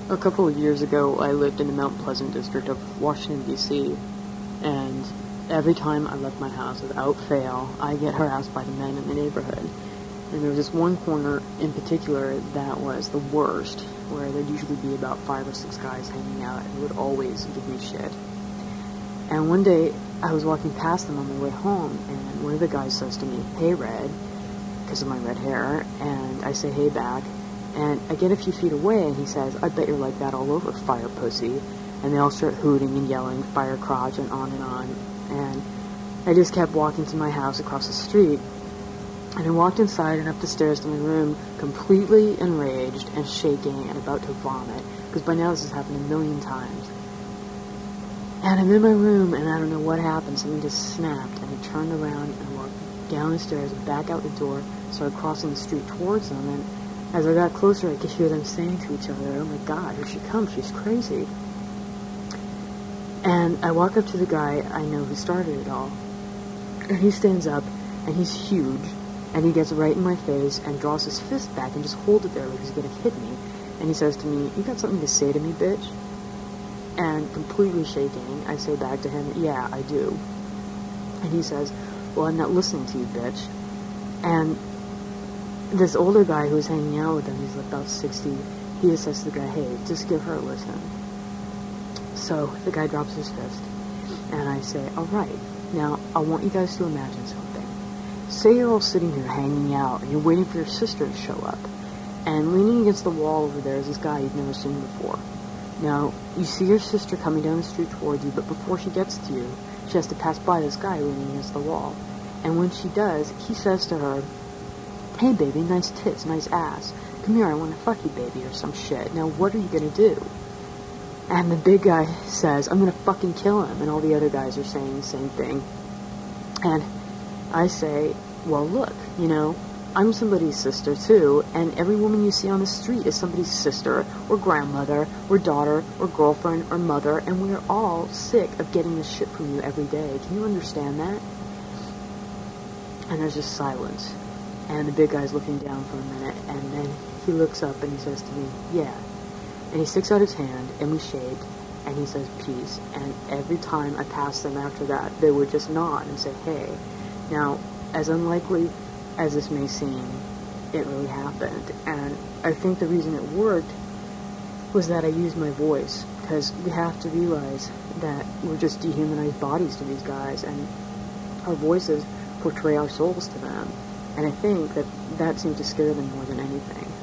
A couple of years ago, I lived in the Mount Pleasant district of Washington, D.C., and every time I left my house, without fail, I get harassed by the men in the neighborhood. And there was this one corner in particular that was the worst, where there'd usually be about 5 or 6 guys hanging out, and would always give me shit. And one day, I was walking past them on my way home, and one of the guys says to me, "Hey, Red," because of my red hair, and I say, "Hey," back. And I get a few feet away, and he says, "I bet you're like that all over, fire pussy." And they all start hooting and yelling, "Fire crotch," and on. And I just kept walking to my house across the street. And I walked inside and up the stairs to my room, completely enraged and shaking and about to vomit, because by now this has happened a million times. And I'm in my room, and I don't know what happened. Something just snapped, and I turned around and walked down the stairs and back out the door, started crossing the street towards them, and as I got closer, I could hear them saying to each other, "Oh my God, here she comes, she's crazy." And I walk up to the guy I know who started it all, and he stands up, and he's huge, and he gets right in my face and draws his fist back and just holds it there like he's going to hit me. And he says to me, "You got something to say to me, bitch?" And completely shaking, I say back to him, "Yeah, I do." And he says, "Well, I'm not listening to you, bitch." And this older guy who was hanging out with him, he's about 60, he just says to the guy, "Hey, just give her a listen." So the guy drops his fist, and I say, "All right, now I want you guys to imagine something. Say you're all sitting here hanging out, and you're waiting for your sister to show up, and leaning against the wall over there is this guy you've never seen before. Now, you see your sister coming down the street towards you, but before she gets to you, she has to pass by this guy leaning against the wall. And when she does, he says to her, 'Hey, baby, nice tits, nice ass. Come here, I want to fuck you, baby,' or some shit. Now, what are you going to do?" And the big guy says, "I'm going to fucking kill him." And all the other guys are saying the same thing. And I say, "Well, look, I'm somebody's sister, too, and every woman you see on the street is somebody's sister, or grandmother, or daughter, or girlfriend, or mother, and we're all sick of getting this shit from you every day. Can you understand that?" And there's just silence. And the big guy's looking down for a minute, and then he looks up and he says to me, "Yeah." And he sticks out his hand, and we shake, and he says, "Peace." And every time I pass them after that, they would just nod and say, "Hey." Now, as unlikely as this may seem, it really happened. And I think the reason it worked was that I used my voice, because we have to realize that we're just dehumanized bodies to these guys, and our voices portray our souls to them. And I think that seemed to scare them more than anything.